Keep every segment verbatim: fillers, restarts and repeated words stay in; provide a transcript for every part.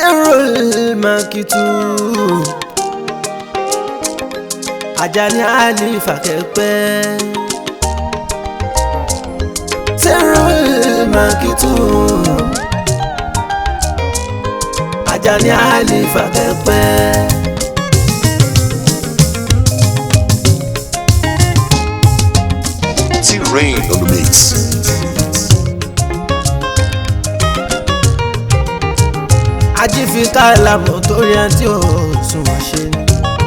Sirul Makitu Ajani Halifa Kẹ́pẹ́. Sirul Makitu Ajani Halifa Kẹ́pẹ́. T-Rain on the mix. Ajífika làmọ̀ torí ẹni tí ò sunwọ̀n ṣe ni.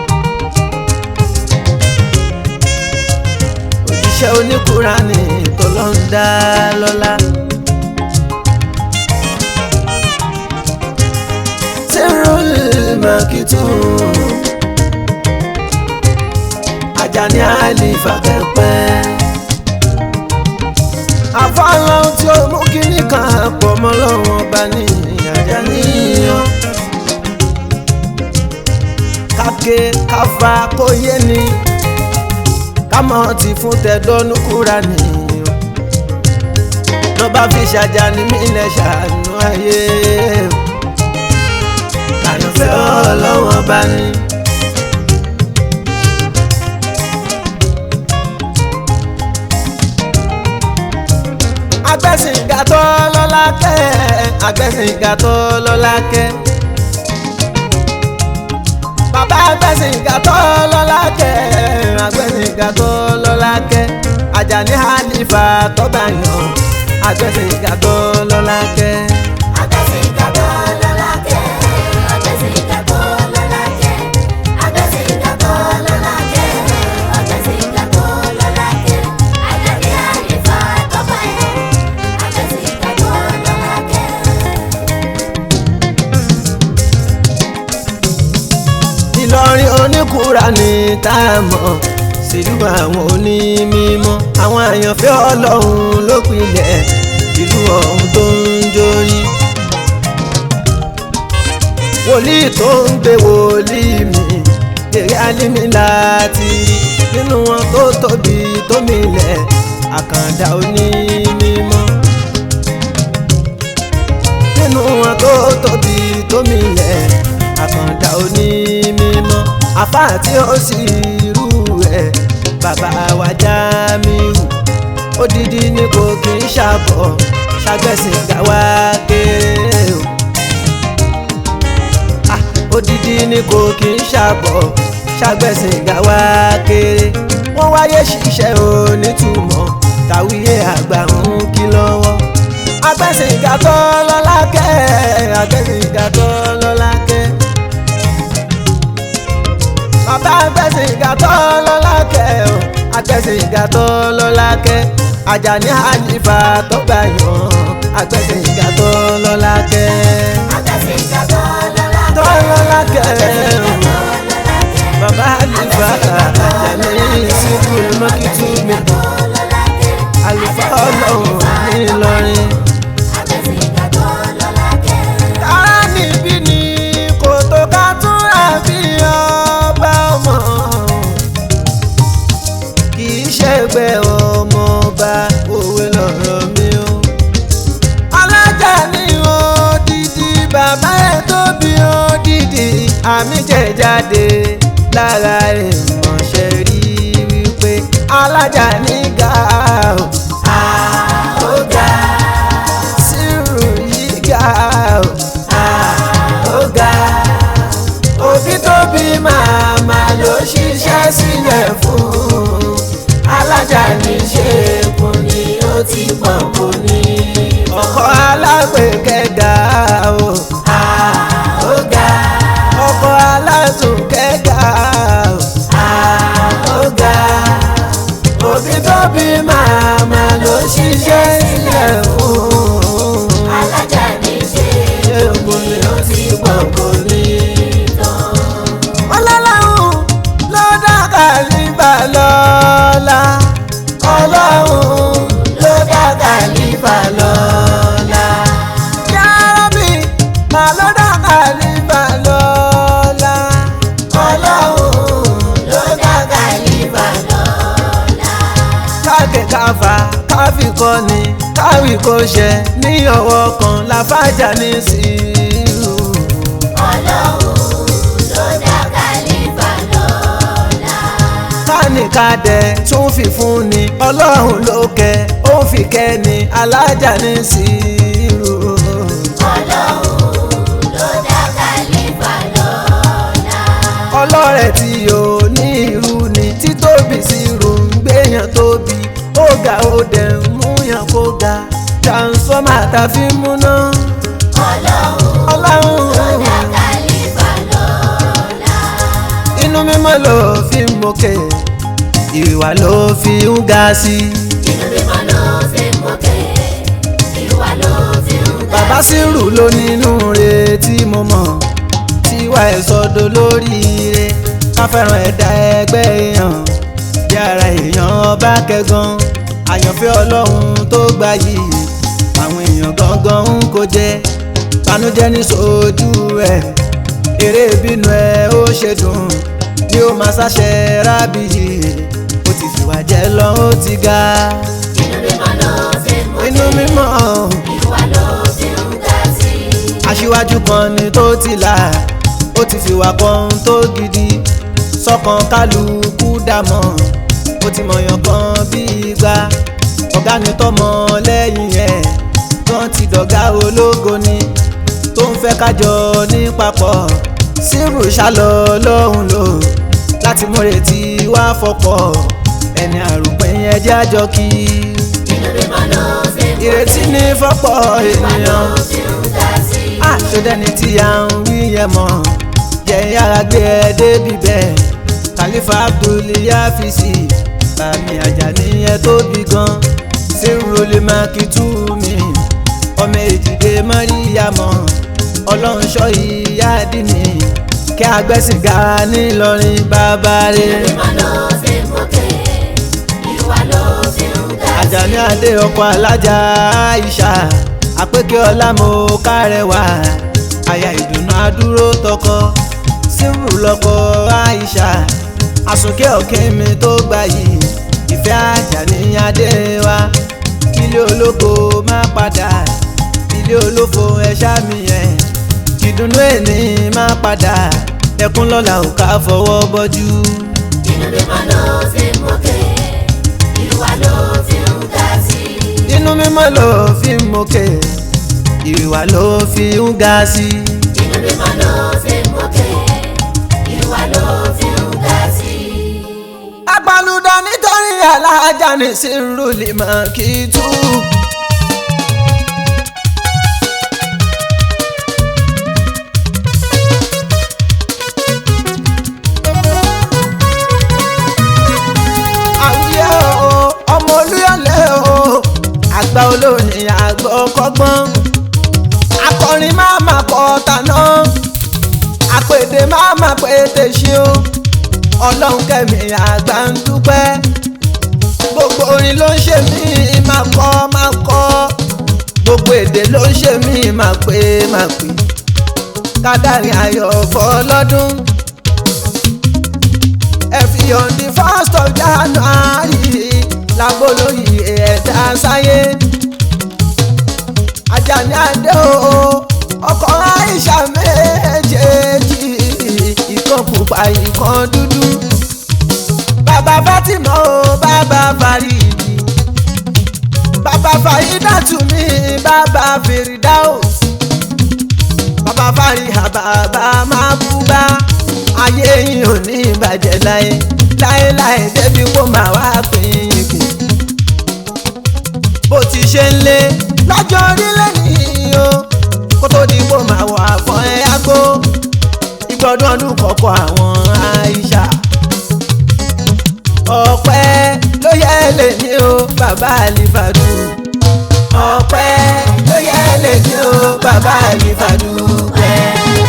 Òjíṣẹ́ oníkùránì tó lọ ń dá lọ́lá. Sirul Makitu Ajani Halifa Kẹ́pẹ́. Àfọlọ́hun tí ó mú kíní kan pọ̀ mọ́ lọ́wọ́ bá ní Àjàní o. Káké káfa kó yé ni kámọ́ ti fún tẹ̀dọ́nú Kúránì o. Lọ́ bá fi ṣàjàní mílẹ̀ ṣàánú ayé o. Àyànfẹ́ Ọlọ́wọ́n bá ní. Agbẹ́sìngà tó lọ́lá kẹ́, agbẹ́sìngà tó lọ́lá kẹ́. Bàbá agbẹ́sìngà tó lọ́lá kẹ́, agbẹ́sìngà tó lọ́lá kẹ́. Ajani Halifa tó bá yàn, agbẹ́sìngà tó lọ́lá kẹ́. Agbẹ́sìngà tó lọ́lá kẹ́, agbẹ́sìngà tó lọ́lá kẹ́. Agbẹ́sìngà tó lọ́lá kẹ́, agbẹ́sìngà tó lọ́lá kẹ́. Ajani Halifa tó bá yàn. Ìlọrin oníkùránì tá a mọ̀ sílùú àwọn onímímọ́, àwọn àyànfẹ́ Ọlọ́run ló pilẹ̀ ìlú ọ̀hún tó ń jórí. Wòlíì tó ń gbé wòlíì mi èrè alímí láti nínú wọn tó tóbi tó milẹ̀ àkàndá onímímọ́. Nínú wọn tó tóbi tó milẹ̀ àkàndá onímímọ́. Àfáà tí ó sì rú ẹ̀ bàbá wa Jamiu. Odidi ni kò kí ń ṣàbọ̀ ṣàgbẹ́sìngà wá kéré o. Ah, odidi ni kò kí ń ṣàbọ̀ ṣàgbẹ́sìngà wá kéré. Wọ́n wáyé ṣiṣẹ́ onítùmọ̀ tàwíyé àgbà ń kí lọ́wọ́. Agbẹ́sìngà tó lọ́lá kẹ́, agbẹ́sìngà tó lọ́lá kẹ́. Bàbá agbẹ́sìngà tó lọ́lá kẹ́ o, agbẹ́sìngà tó lọ́lá kẹ́. Ajani Halifa tó gbà yàn, agbẹ́sìngà tó lọ́lá kẹ́. Agbẹ́sìngà tó lọ́lá kẹ́, tó lọ́lá kẹ́ o. agbẹ́sìngà tó lọ́lá kẹ́. Bàbá Halifa Ajani Sirul Makitu mi. Àlùfáà Ọlọ́run ní Ìlọrin. Agbẹ́sìngà tó lọ́lá kẹ́. Ará níbí ni kò tó ká tún àbí ọba ọmọ. Kì í ṣẹgbẹ́ ọmọ ọba òwe lọ̀rọ̀ mi o. Alájà ni odidi bàbá ẹ̀ tóbi odidi. Àmì jẹ jáde lára ìmọ̀ṣẹ́ rí wípé alájà ní ga o. Ó ga, Sírù yìí ga o. ó ga. Òbí tó bí màmá ló ṣiṣẹ́ sílẹ̀ fún. Alájà ní ṣẹ́kùn ni ó ti pọ̀ kò ní. Ọkọ alágbèékẹ́dà o. Ó ga, Ọkọ alásùnkẹ́dà o. ó ga. Òbí tó bí màmá ló ṣiṣẹ́ sílẹ̀ fún. Alájà ní ṣẹ́kùn ni ó ti pọ̀ kò ní tán. Ọlọ́run ló dá Khalifa lọ́lá. Ọlọ́run ló dá Khalifa lọ́lá. Ya Rabbi, mà ló dá Khalifa lọ́lá. Ọlọ́run ló dá Khalifa lọ́lá. Káàkiri káfa káfí kọ́ni káwí kó ṣe ní ọwọ́ kan láfájà ní Sírù. Ọlọ́run ló dá Khalifa lọ́lá. Kánikadẹ tún fi fún ni ọlọ́run ló kẹ́ ó fi kẹ́ ni alájà ní sírù. Ọlọ́run ló dá Khalifa lọ́lá. Ọlọ́rẹ̀ tí ò ní irú ni títóbi sírù ń gbéyàn tóbi ó ga ó dẹ̀ ń múyàn kó ga transformer tá fi múná. Ọlọ́run ló dá Khalifa lọ́lá. Inú mímọ́ ló fi ń mókè ìwà ló fi ń ga sí. Inú mímọ́ ló fi ń mókè ìwà ló fi ń ga sí. Bàbá Sírù ló nínú re tí mo mọ̀ tiwa ẹ̀ sọ́dọ̀ lóríire ká fẹ́ràn ẹ̀dá ẹgbẹ́ èèyàn bí ara èèyàn bá kẹ́gan àyànfẹ́ ọlọ́run tó gbayì àwọn èèyàn gangan ń kó jẹ banújẹ́ ní sójú ẹ̀ eré ìbínú ẹ̀ ó ṣe dùn ni ó máa ṣàṣẹ rábìyì ó ti fìwà jẹ lọ ó ti ga. Inú mímọ́ ló fi ń mókè Inú mímọ́ ìwà ló fi ń ga sí. aṣíwájú kan ni tó ti là ó ti fìwà kan tó gidi sọ́kàn kálukú dàmọ́ ó ti mọ̀yàn kan bí igba ọ̀gá ni tọ́mọ lẹ́yìn ẹ̀ tó ti dọ̀gá ológo ni tó ń fẹ́ kájọ ní papọ̀ Sírù ṣálọ lọ́hùn lò láti múre tí wá fọpọ̀ ẹni àrùpẹ̀yìn ẹjẹ́ àjọ kí. Inú mímọ́ ló fi ń mókè Ìrètí ní fọ́pọ̀ ìwà ló ènìyàn fi ń ga sí. àṣọdẹni tí a ń wí yẹn mọ̀ jẹ́ yàrá gbé ẹ débi bẹ́ẹ̀ Khalifa Abdul Yafisi Bàmí Àjàní ẹ tóbi gan Sírù olè máa kí tú mi ọmọ èjìdé mọ́ríyàmọ́ ọlọ́run ṣọ́ ìyá dínì kí agbẹ́sìn ga nílọrin bàbá rẹ̀. Inú mímọ́ ló fi ń mókè ìwà ló fi ń ga sí. Àjàní adé ọkọ alájà Aisha àpèké ọlá mo kárẹwà àyà ìdùnnú adúró tọkọ Sírù lọkọ Aisha àsùnkẹ́ ọ̀kẹ́ mi tó gbayì ìfẹ́ Àjàní adé wa kílé ológo má padà ilé olófo ẹ̀ṣá mi yẹn ìdùnnú ẹni má padà ẹkún lọ́la ò ká fọwọ́ bọ́jú. Inú mímọ́ ló fi ń mókè ìwà ló fi ń ga sí. Inú mímọ́ ló fi ń mókè ìwà ló fi ń ga sí. Inú mímọ́ ló fi ń mókè ìwà ló fi ń ga sí. Agbalúdà nítorí alájà ní Sírù lè máa kí tú. Àwùyẹ o ọmọ Olúyọ̀lé o àgbà olórin àgbà ọkọ̀gbọ́n akọrin máa ma kọ tàná àpèdè máa ma pété ṣe o ọlọ́run kẹ́mi àgbà ń dúpẹ́ gbogbo orin ló ń ṣe mí máa kọ́ máa kọ́ gbogbo èdè ló ń ṣe mí máa pé máa pè kádàrí ayọ̀ fọlọ́dún ẹ fi on the first of January lágbólóyè ẹ̀dá sáyé Àjàní adé o ọkọ Aisha méjèèjì ìkan pupa ìkan dúdú bàbá Fatima o bàbá Faridi bàbá Faridatu mi bàbá Firdaus bàbá Fariha bàbá Mahbuba ayé yìí ò ní ìbàjẹ́ láyé láéláé débi kó máa wá pín in kì bó ti ṣe ń lé lọ́jọ́ orílẹ̀ nìyí o kó tó di kó máa wà fún ẹ àgbo ìgbọ́dún ọdún kọ̀ọ̀kan àwọn Aisha ọpẹ́ ló yẹ lè ní o bàbá Alifadu ọpẹ́ ló yẹ lè ní o bàbá Alifadu pẹ́.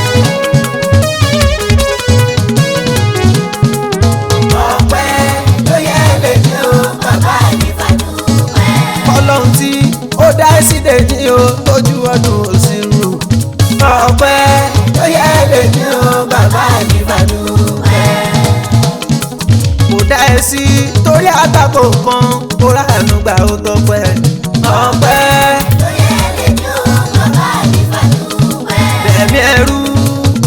ọpẹ́ ló yẹ lè ní o bàbá Alifadu pẹ́. Ọlọ́run tí ó dá sídèjì o tójú ọdún òsínrù ọpẹ́ ló yẹ lè ní o bàbá Alifadu pẹ́. Kò dá ẹ sí torí àtàkò kan kó ráàánú gbà ó tọpẹ́ ọpẹ́ ló yẹ lè ní o bàbá Alifadu pẹ́. bẹ̀mí ẹrú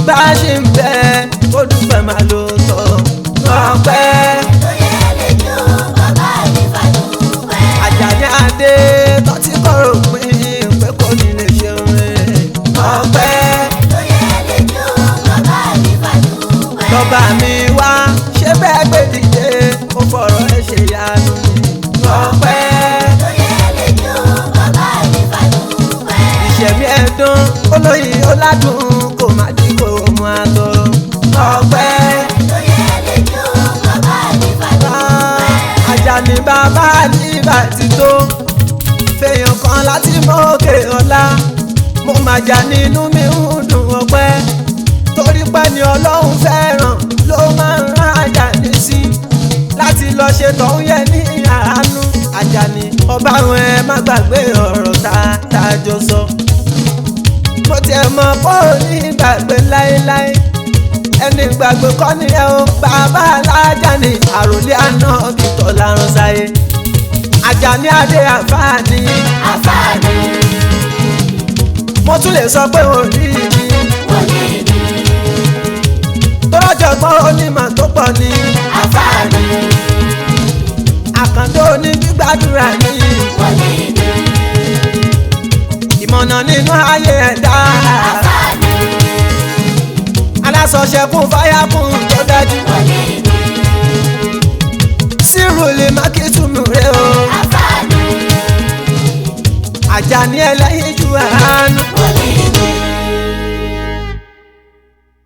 ọba mi wá ṣé bẹ́ẹ̀ gbé dìde ó fọ̀rọ̀ ẹ̀ ṣe yanu ọpẹ́. ìṣẹ̀mí ẹ̀dùn olóyin ọ̀làdùn kò má dín kò mú àtọ̀rọ̀ ọpẹ́. Àjàní bàbá nígbà tí tó fèèyàn kan láti mọ́kè ọ̀la mo máa jà nínú mi ń dùn ọpẹ́ torí pé ni Ọlọ́run fẹ́ràn ló máa ń rán Àjàní sí láti lọ ṣe tọ́hún yẹ ní àánú. Àjàní ọba àwọn ẹ má gbàgbé ọ̀rọ̀ tá tá a jọ sọ mo tiẹ̀ mọ̀ pé ò ní gbàgbé láéláé ẹni gbàgbé kọ́ ni ẹ o bàbá Àjàní àròlé àná bìtọ̀ lárun sáyé. Àjàní adé àfáàní àfáàní mo tún lè sọ pé òní ni òní ni tọ́jọ́gbọ́n onímọ̀ tó pọ̀ ní àfáàní àkàndó ní gbígbàdúrà ní òní ni ìmọ̀nà nínú ayé ẹ̀dá àfáàní alásọ̀ṣẹ́kùn fáyàkùn tó dájú òní ni sírùlì mákìtùmù rẹ o àfáàní Àjàní ẹlẹ́yinjú àánú òní ni.